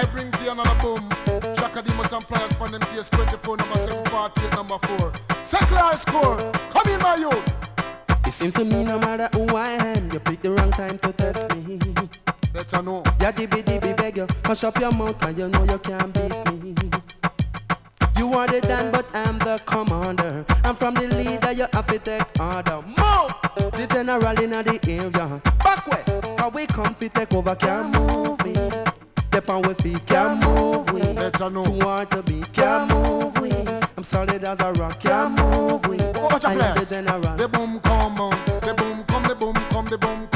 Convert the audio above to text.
I bring you another boom. Shaka Demus and Pliers from them case 24 number 748 number 4. Secular score. Come in my youth. It seems to me no matter who I am, you pick the wrong time to test me. Better know. Yeah, dibby beg you, hush up your mouth and you know you can't beat me. You are the Dan, but I'm the commander. I'm from the leader, you have to take order. Move! The general in the area. Back way, how we come to take over, can't move me. Step on with feet, can't move we. Better know. Too hard to be, can't move we. I'm solid as a rock, can't move we. Watch I a am the place. general. The boom come on. The boom come, the boom come, the boom